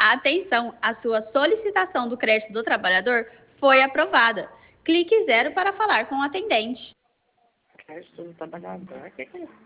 Atenção, a sua solicitação do crédito do trabalhador foi aprovada. Clique 0 para falar com o atendente. Crédito do trabalhador, o que é isso?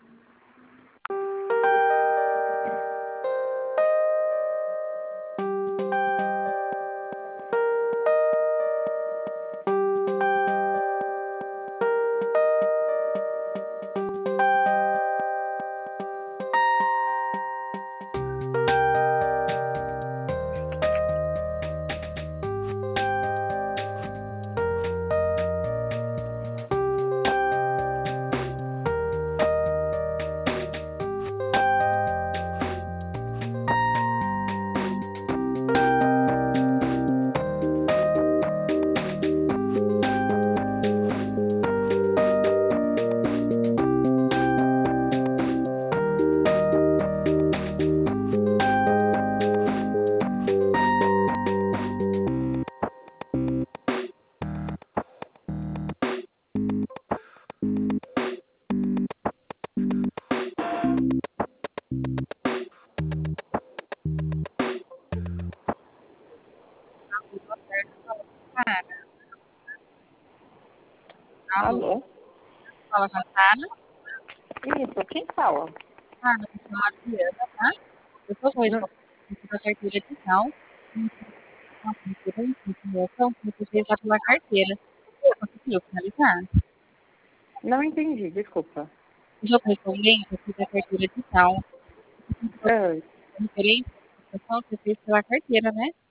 Alô, Alô? fala com a Sara. Isso, quem fala? Sara, eu sou a Adriana, tá? Eu sou Não, responsável pela carteira digital. E uma informação que você fez lá pela carteira. Você conseguiu finalizar? não entendi, desculpa. Eu já estou respondendo aqui da carteira digital. Ah, A referência da informação que você fez pela carteira, né?